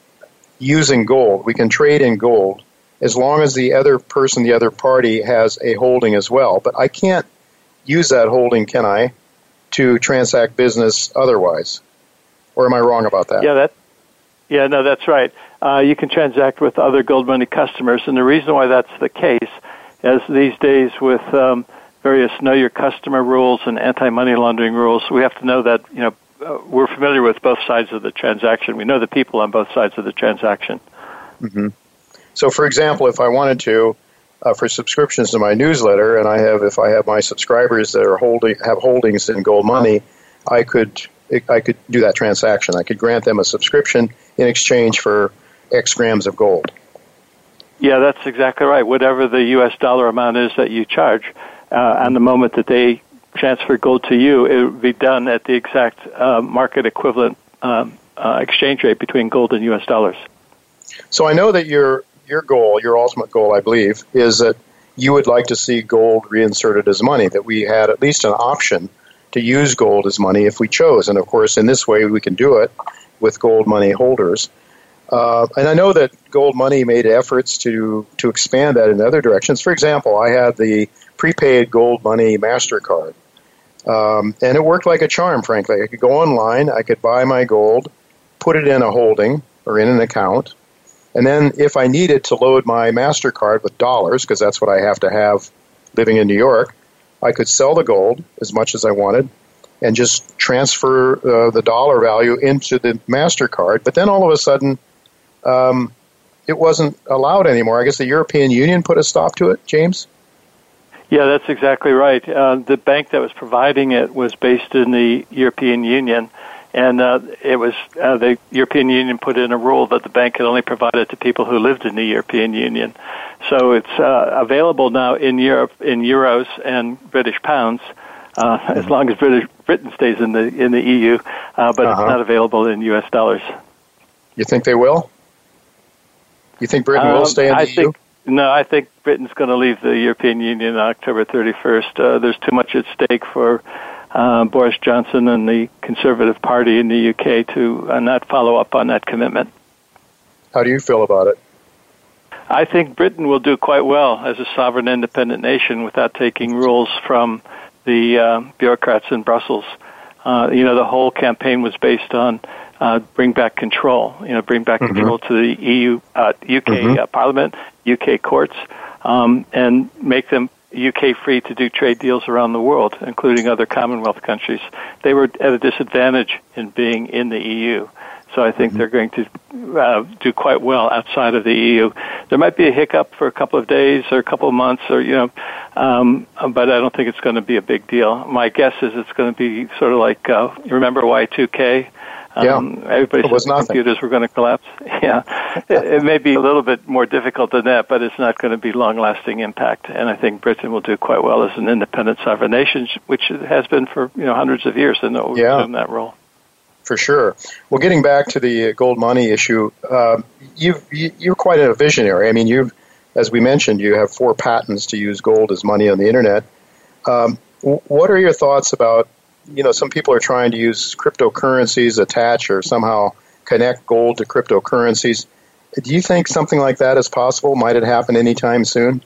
using gold. We can trade in gold, as long as the other person, the other party, has a holding as well. But I can't use that holding, can I, to transact business otherwise? Or am I wrong about that? Yeah, that. Yeah, no, that's right. Uh, you can transact with other Gold Money customers, and the reason why that's the case is these days with um, various Know Your Customer rules and anti-money laundering rules, we have to know that, you know, uh, we're familiar with both sides of the transaction. We know the people on both sides of the transaction. Mm-hmm. So, for example, if I wanted to, uh, for subscriptions to my newsletter, and I have, if I have my subscribers that are holding have holdings in Gold Money, I could I could do that transaction. I could grant them a subscription in exchange for X grams of gold. Yeah, that's exactly right. Whatever the U S dollar amount is that you charge, uh, and the moment that they transfer gold to you, it would be done at the exact uh, market equivalent um, uh, exchange rate between gold and U S dollars. So I know that your your goal, your ultimate goal, I believe, is that you would like to see gold reinserted as money, that we had at least an option to use gold as money if we chose. And, of course, in this way we can do it with gold money holders. Uh, and I know that Gold Money made efforts to, to expand that in other directions. For example, I had the prepaid Gold Money MasterCard. Um, and it worked like a charm, frankly. I could go online, I could buy my gold, put it in a holding or in an account, and then if I needed to load my MasterCard with dollars, because that's what I have to have living in New York, I could sell the gold as much as I wanted and just transfer uh, the dollar value into the MasterCard. But then all of a sudden, um, it wasn't allowed anymore. I guess the European Union put a stop to it, James? Yeah, that's exactly right. Uh, the bank that was providing it was based in the European Union, and uh, it was uh, the European Union put in a rule that the bank could only provide it to people who lived in the European Union. So it's uh, available now in Europe in euros and British pounds, uh, as long as British, Britain stays in the in the E U, uh, but uh-huh. it's not available in U S dollars. You think they will? You think Britain um, will stay in the I E U? Think, No, I think Britain's going to leave the European Union on October thirty-first. Uh, there's too much at stake for uh, Boris Johnson and the Conservative Party in the U K to uh, not follow up on that commitment. How do you feel about it? I think Britain will do quite well as a sovereign, independent nation without taking rules from the uh, bureaucrats in Brussels. Uh, you know, the whole campaign was based on uh, bring back control, you know, bring back mm-hmm. control to the E U, uh, U K mm-hmm. uh, Parliament, U K courts, um, and make them U K free to do trade deals around the world, including other Commonwealth countries. They were at a disadvantage in being in the E U. So I think mm-hmm. they're going to uh, do quite well outside of the E U. There might be a hiccup for a couple of days or a couple of months, or you know, um, but I don't think it's going to be a big deal. My guess is it's going to be sort of like uh, you remember Y two K. Um, yeah, everybody said the computers were going to collapse. Yeah, it, it may be a little bit more difficult than that, but it's not going to be long-lasting impact. And I think Britain will do quite well as an independent sovereign nation, which it has been for you know hundreds of years, and it will yeah. resume that role. For sure. Well, getting back to the gold money issue, uh, you've, you, you're quite a visionary. I mean, you, as we mentioned, you have four patents to use gold as money on the internet. Um, what are your thoughts about? You know, some people are trying to use cryptocurrencies, attach or somehow connect gold to cryptocurrencies. Do you think something like that is possible? Might it happen anytime soon?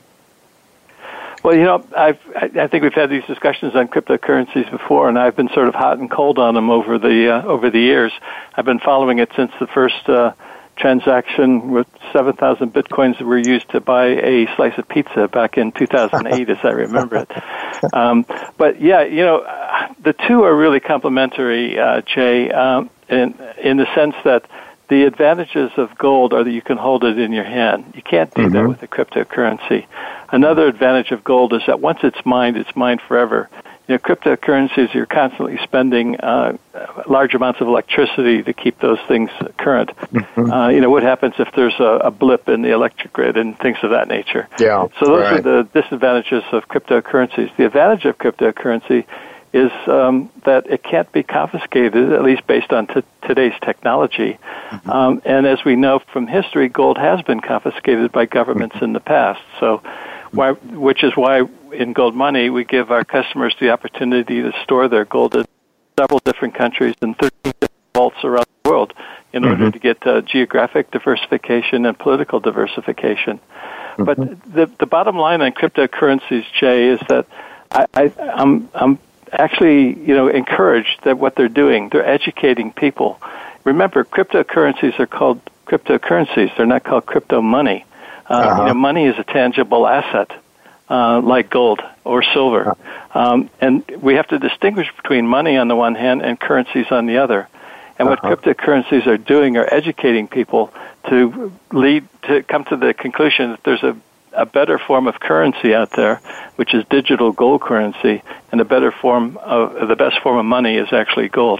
Well, you know, I've, I think we've had these discussions on cryptocurrencies before, and I've been sort of hot and cold on them over the uh, over the years. I've been following it since the first uh, transaction with seven thousand bitcoins that were used to buy a slice of pizza back in two thousand eight, as I remember it. Um, but yeah, you know, the two are really complementary, uh, Jay, um, in in the sense that the advantages of gold are that you can hold it in your hand. You can't do mm-hmm. that with a cryptocurrency. Another advantage of gold is that once it's mined, it's mined forever. You know, cryptocurrencies, you're constantly spending uh, large amounts of electricity to keep those things current. Mm-hmm. Uh, you know, what happens if there's a, a blip in the electric grid and things of that nature? Yeah, so those right. are the disadvantages of cryptocurrencies. The advantage of cryptocurrency is um, that it can't be confiscated, at least based on t- today's technology. Mm-hmm. Um, and as we know from history, gold has been confiscated by governments mm-hmm. in the past. So, why, which is why in Gold Money we give our customers the opportunity to store their gold in several different countries and thirteen different vaults around the world in mm-hmm. order to get uh, geographic diversification and political diversification. Mm-hmm. But the the bottom line on cryptocurrencies, Jay, is that I, I, I'm I'm actually, you know, encouraged that what they're doing, they're educating people. Remember, cryptocurrencies are called cryptocurrencies. They're not called crypto money. Uh, uh-huh. You know, money is a tangible asset, uh, like gold or silver. Um, and we have to distinguish between money on the one hand and currencies on the other. And what uh-huh. cryptocurrencies are doing are educating people to lead to come to the conclusion that there's a a better form of currency out there, which is digital gold currency, and a better form of the best form of money is actually gold.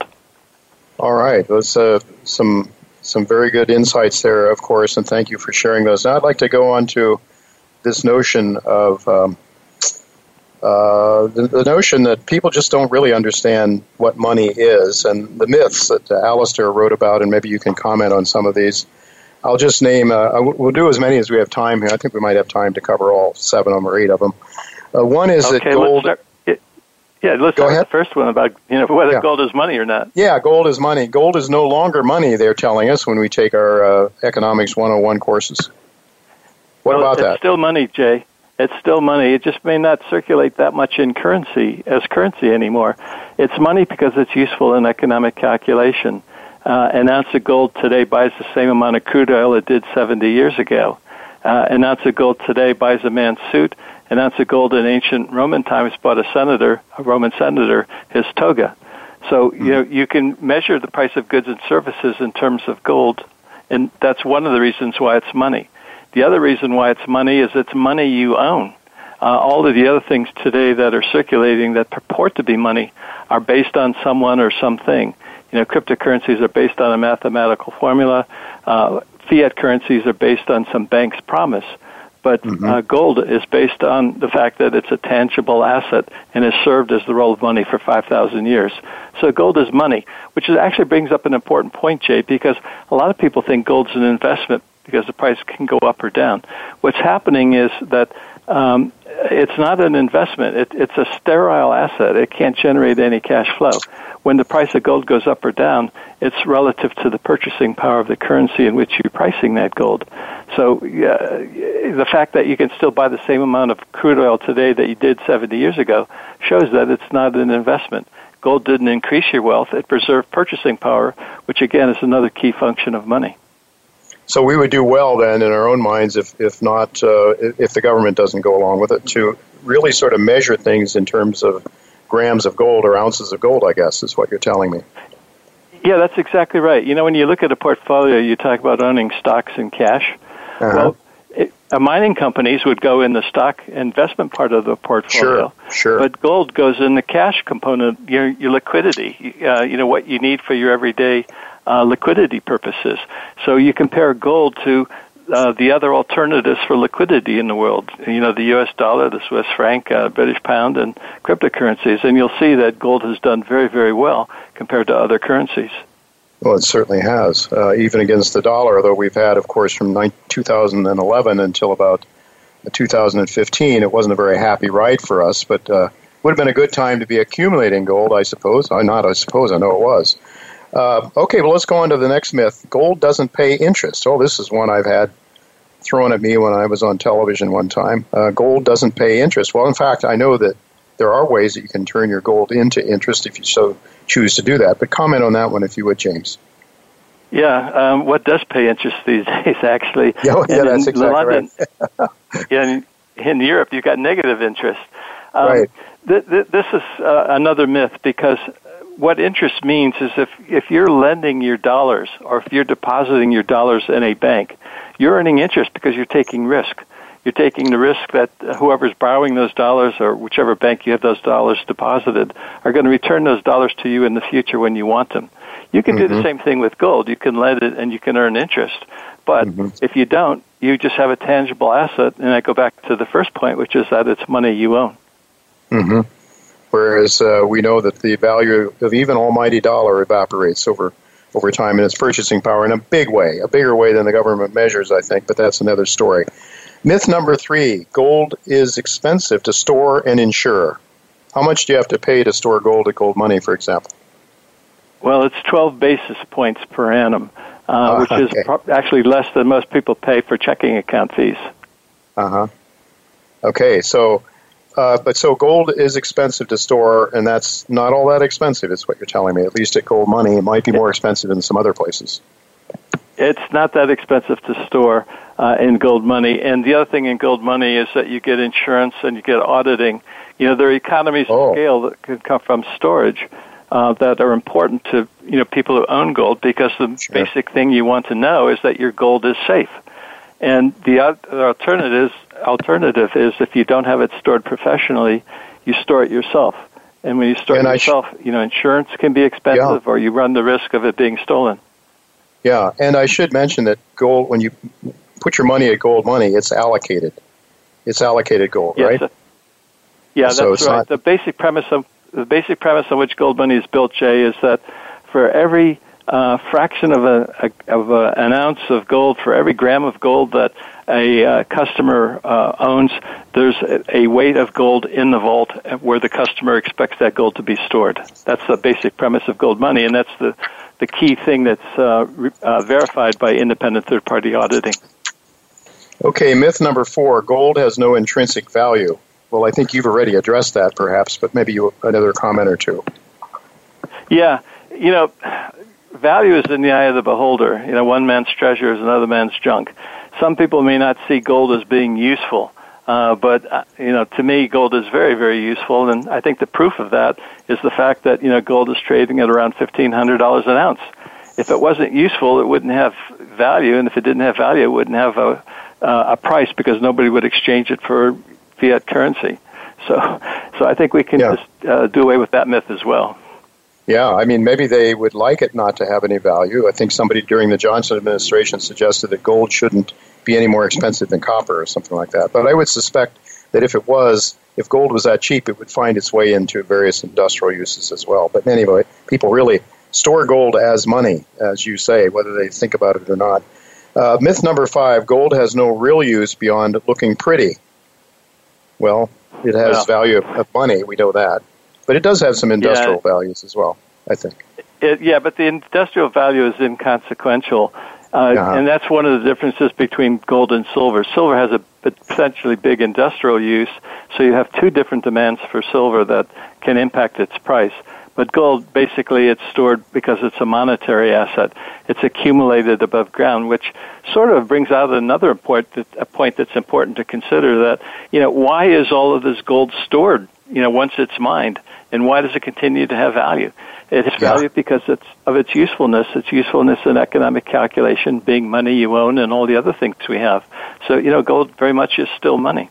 All right, those uh, some some very good insights there, of course, and thank you for sharing those. Now I'd like to go on to this notion of um, uh, the, the notion that people just don't really understand what money is, and the myths that uh, Alistair wrote about, and maybe you can comment on some of these. I'll just name, uh, we'll do as many as we have time here. I think we might have time to cover all seven of them or eight of them. Uh, one is okay, that gold... Start, Yeah, let's Go start ahead. with the first one about you know whether Yeah. gold is money or not. Yeah, gold is money. Gold is no longer money, they're telling us when we take our uh, Economics one oh one courses. What well, about it's that? still money, Jay. It's still money. It just may not circulate that much in currency as currency anymore. It's money because it's useful in economic calculation. Uh, an ounce of gold today buys the same amount of crude oil it did seventy years ago. Uh, an ounce of gold today buys a man's suit. An ounce of gold in ancient Roman times bought a senator, a Roman senator, his toga. So mm-hmm. you know, you can measure the price of goods and services in terms of gold, and that's one of the reasons why it's money. The other reason why it's money is it's money you own. Uh, all of the other things today that are circulating that purport to be money are based on someone or something. You know, cryptocurrencies are based on a mathematical formula. Uh, fiat currencies are based on some bank's promise. But mm-hmm. uh, gold is based on the fact that it's a tangible asset and has served as the role of money for five thousand years. So gold is money, which is actually brings up an important point, Jay, because a lot of people think gold's an investment because the price can go up or down. What's happening is that um, it's not an investment. It, it's a sterile asset. It can't generate any cash flow. When the price of gold goes up or down, it's relative to the purchasing power of the currency in which you're pricing that gold. So uh, the fact that you can still buy the same amount of crude oil today that you did seventy years ago shows that it's not an investment. Gold didn't increase your wealth. It preserved purchasing power, which, again, is another key function of money. So we would do well then in our own minds, if, if not, uh, if the government doesn't go along with it, to really sort of measure things in terms of grams of gold or ounces of gold, I guess, is what you're telling me. Yeah, that's exactly right. You know, when you look at a portfolio, you talk about owning stocks and cash. Uh-huh. Well, it, uh, mining companies would go in the stock investment part of the portfolio. Sure, sure. But gold goes in the cash component, your, your liquidity, uh, you know, what you need for your everyday uh, liquidity purposes. So you compare gold to uh, the other alternatives for liquidity in the world, you know, the U S dollar, the Swiss franc, uh, British pound, and cryptocurrencies, and you'll see that gold has done very, very well compared to other currencies. Well, it certainly has, uh, even against the dollar, although we've had, of course, from two thousand eleven until about two thousand fifteen, it wasn't a very happy ride for us, but uh, would have been a good time to be accumulating gold, I suppose. I not, I suppose, I know it was. Uh, okay, well, let's go on to the next myth. Gold doesn't pay interest. Oh, this is one I've had thrown at me when I was on television one time. Uh, gold doesn't pay interest. Well, in fact, I know that there are ways that you can turn your gold into interest if you so choose to do that. But comment on that one, if you would, James. Yeah, um, what does pay interest these days, actually? Yeah, yeah that's in exactly London, right. yeah, in, in Europe, you've got negative interest. Um, right. Th- th- this is uh, another myth, because what interest means is if, if you're lending your dollars or if you're depositing your dollars in a bank, you're earning interest because you're taking risk. You're taking the risk that whoever's borrowing those dollars or whichever bank you have those dollars deposited are going to return those dollars to you in the future when you want them. You can mm-hmm. do the same thing with gold. You can lend it and you can earn interest. But mm-hmm. if you don't, you just have a tangible asset. And I go back to the first point, which is that it's money you own. Mm-hmm. Whereas uh, we know that the value of even almighty dollar evaporates over over time in its purchasing power in a big way, a bigger way than the government measures, I think, but that's another story. Myth number three, gold is expensive to store and insure. How much do you have to pay to store gold at Gold Money, for example? Well, it's twelve basis points per annum, uh, uh, which okay. is pro- actually less than most people pay for checking account fees. Uh-huh. Okay, so... Uh, but so gold is expensive to store, and that's not all that expensive, is what you're telling me. At least at Gold Money, it might be more expensive than some other places. It's not that expensive to store uh, in Gold Money. And the other thing in Gold Money is that you get insurance and you get auditing. You know, there are economies oh. of scale that can come from storage uh, that are important to, you know, people who own gold, because the sure. basic thing you want to know is that your gold is safe. And the alternative alternative is if you don't have it stored professionally, you store it yourself. And when you store and it yourself, sh- you know, insurance can be expensive, yeah. or you run the risk of it being stolen. Yeah, and I should mention that gold, when you put your money at Gold Money, it's allocated. It's allocated gold, yes, right? Uh, yeah, so that's right. Not- the basic premise of the basic premise on which Gold Money is built, Jay, is that for every uh, fraction of a, a of a, an ounce of gold, for every gram of gold that a uh, customer uh, owns, there's a, a weight of gold in the vault where the customer expects that gold to be stored. That's the basic premise of gold money, and that's the, the key thing that's uh, re- uh, verified by independent third-party auditing. Okay, myth number four, gold has no intrinsic value. Well, I think you've already addressed that, perhaps, but maybe you another comment or two. Yeah, you know, value is in the eye of the beholder. You know, one man's treasure is another man's junk. Some people may not see gold as being useful, uh, but, uh, you know, to me, gold is very, very useful, and I think the proof of that is the fact that, you know, gold is trading at around fifteen hundred dollars an ounce. If it wasn't useful, it wouldn't have value, and if it didn't have value, it wouldn't have a, uh, a price because nobody would exchange it for fiat currency. So, so I think we can yeah. just uh, do away with that myth as well. Yeah, I mean, maybe they would like it not to have any value. I think somebody during the Johnson administration suggested that gold shouldn't be any more expensive than copper or something like that. But I would suspect that if it was, if gold was that cheap, it would find its way into various industrial uses as well. But anyway, people really store gold as money, as you say, whether they think about it or not. Uh, myth number five, gold has no real use beyond looking pretty. Well, it has yeah. value of, of money, we know that. But it does have some industrial yeah. values as well, I think. It, yeah, but the industrial value is inconsequential. Uh, uh-huh. And that's one of the differences between gold and silver. Silver has a potentially big industrial use, so you have two different demands for silver that can impact its price. But gold, basically, it's stored because it's a monetary asset. It's accumulated above ground, which sort of brings out another point, that, a point that's important to consider, that, you know, why is all of this gold stored, you know, once it's mined? And why does it continue to have value? It has value because it's of its usefulness, its usefulness in economic calculation, being money you own, and all the other things we have. So, you know, gold very much is still money.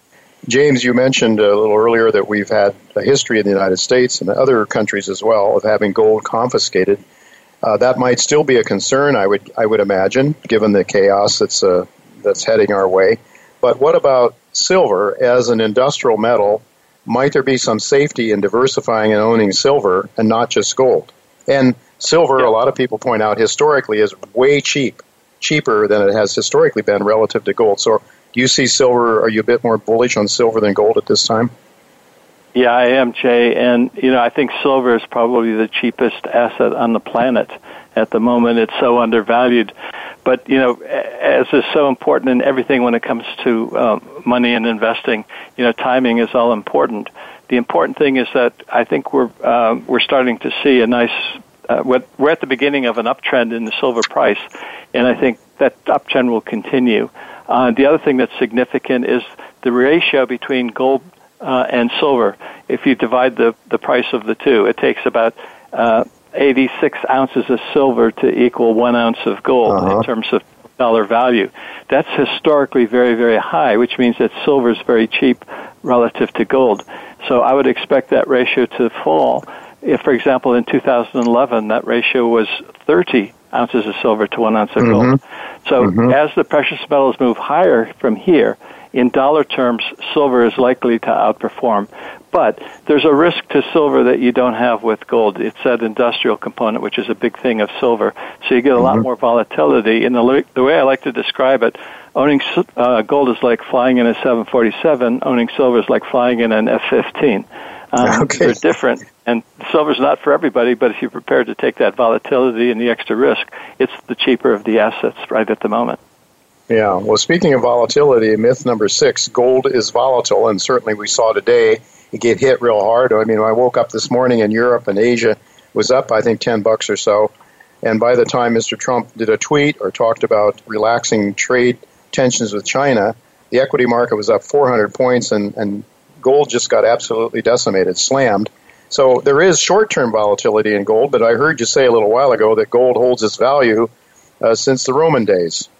James, you mentioned a little earlier that we've had a history in the United States and other countries as well of having gold confiscated. Uh, that might still be a concern, I would I would imagine, given the chaos that's uh, that's heading our way. But what about silver as an industrial metal? Might there be some safety in diversifying and owning silver and not just gold? And silver, yeah. a lot of people point out, historically is way cheap, cheaper than it has historically been relative to gold. So do you see silver, are you a bit more bullish on silver than gold at this time? Yeah, I am, Jay. And, you know, I think silver is probably the cheapest asset on the planet at the moment. It's so undervalued. But, you know, as is so important in everything when it comes to um, money and investing, you know, timing is all important. The important thing is that I think we're uh, we're starting to see a nice, uh, we're at the beginning of an uptrend in the silver price, and I think that uptrend will continue. Uh, the other thing that's significant is the ratio between gold uh, and silver. If you divide the, the price of the two, it takes about uh, eighty-six ounces of silver to equal one ounce of gold uh-huh. in terms of dollar value. That's historically very, very high, which means that silver is very cheap relative to gold. So I would expect that ratio to fall. If, for example, in two thousand eleven, that ratio was thirty ounces of silver to one ounce of mm-hmm. gold. So mm-hmm. as the precious metals move higher from here, in dollar terms, silver is likely to outperform. But there's a risk to silver that you don't have with gold. It's that industrial component, which is a big thing of silver. So you get a mm-hmm. lot more volatility. And the, the way I like to describe it, owning uh, gold is like flying in a seven forty-seven. Owning silver is like flying in an F fifteen. Um, okay. They're different. And silver's not for everybody, but if you're prepared to take that volatility and the extra risk, it's the cheaper of the assets right at the moment. Yeah. Well, speaking of volatility, myth number six, gold is volatile, and certainly we saw today it get hit real hard. I mean, I woke up this morning in Europe and Asia was up, I think, ten bucks or so. And by the time Mister Trump did a tweet or talked about relaxing trade tensions with China, the equity market was up four hundred points, and, and gold just got absolutely decimated, slammed. So there is short-term volatility in gold, but I heard you say a little while ago that gold holds its value uh, since the Roman days.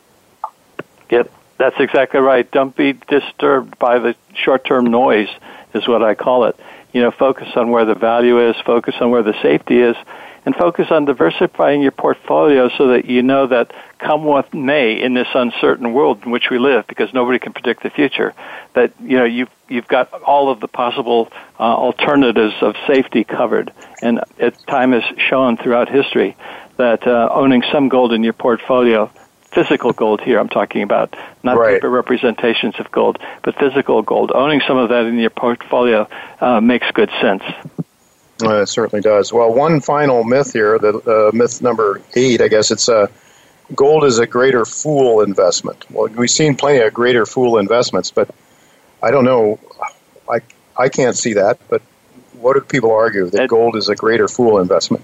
Yep, that's exactly right. Don't be disturbed by the short-term noise, is what I call it. You know, focus on where the value is, focus on where the safety is, and focus on diversifying your portfolio so that you know that come what may in this uncertain world in which we live, because nobody can predict the future, that, you know, you've, you've got all of the possible uh, alternatives of safety covered. And it, time has shown throughout history that uh, owning some gold in your portfolio physical gold here I'm talking about, not right. paper representations of gold, but physical gold. Owning some of that in your portfolio uh, makes good sense. Uh, it certainly does. Well, one final myth here, the uh, myth number eight, I guess it's uh, gold is a greater fool investment. Well, we've seen plenty of greater fool investments, but I don't know. I, I can't see that, but what do people argue, that gold is a greater fool investment?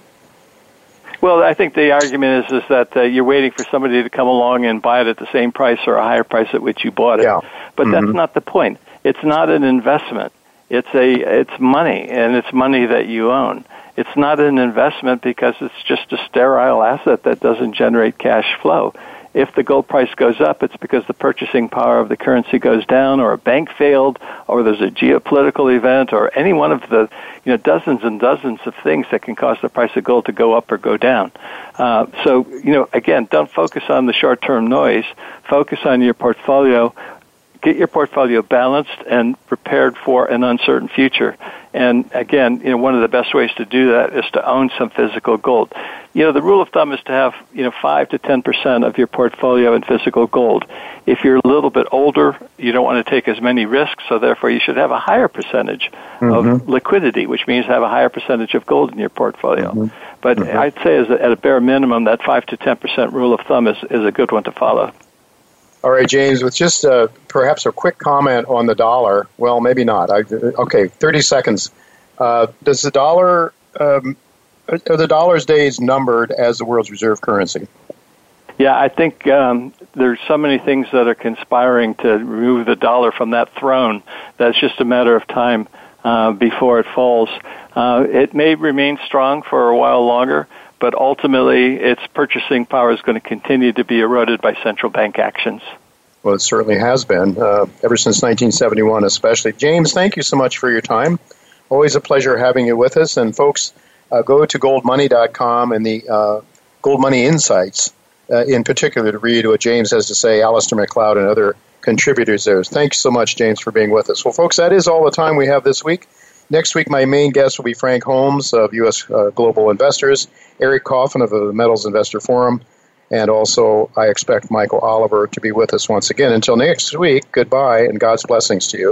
Well, I think the argument is is that uh, you're waiting for somebody to come along and buy it at the same price or a higher price at which you bought it. Yeah. But mm-hmm. that's not the point. It's not an investment. It's a it's money, and it's money that you own. It's not an investment because it's just a sterile asset that doesn't generate cash flow. If the gold price goes up, it's because the purchasing power of the currency goes down, or a bank failed, or there's a geopolitical event, or any one of the you know dozens and dozens of things that can cause the price of gold to go up or go down. Uh, so, you know, again, don't focus on the short-term noise. Focus on your portfolio. Get your portfolio balanced and prepared for an uncertain future. And again, you know, one of the best ways to do that is to own some physical gold. You know, the rule of thumb is to have, you know, five to ten percent of your portfolio in physical gold. If you're a little bit older, you don't want to take as many risks, so therefore you should have a higher percentage mm-hmm. of liquidity, which means have a higher percentage of gold in your portfolio. Mm-hmm. But mm-hmm. I'd say as a, at a bare minimum, that five to ten percent rule of thumb is, is a good one to follow. All right, James, with just uh, perhaps a quick comment on the dollar. Well, maybe not. I, okay, thirty seconds. Uh, does the dollar, um, are the dollar's days numbered as the world's reserve currency? Yeah, I think um, there's so many things that are conspiring to remove the dollar from that throne that it's just a matter of time uh, before it falls. Uh, it may remain strong for a while longer, but ultimately its purchasing power is going to continue to be eroded by central bank actions. Well, it certainly has been, uh, ever since nineteen seventy-one especially. James, thank you so much for your time. Always a pleasure having you with us. And folks, uh, go to gold money dot com and the uh, Gold Money Insights, uh, in particular, to read what James has to say, Alistair McLeod and other contributors there. Thank you so much, James, for being with us. Well, folks, that is all the time we have this week. Next week, my main guest will be Frank Holmes of U S uh, Global Investors, Eric Coffin of the Metals Investor Forum, and also I expect Michael Oliver to be with us once again. Until next week, goodbye and God's blessings to you.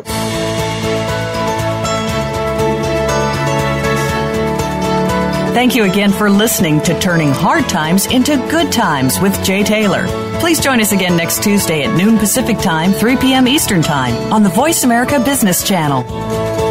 Thank you again for listening to Turning Hard Times into Good Times with Jay Taylor. Please join us again next Tuesday at noon Pacific Time, three p.m. Eastern Time on the Voice America Business Channel.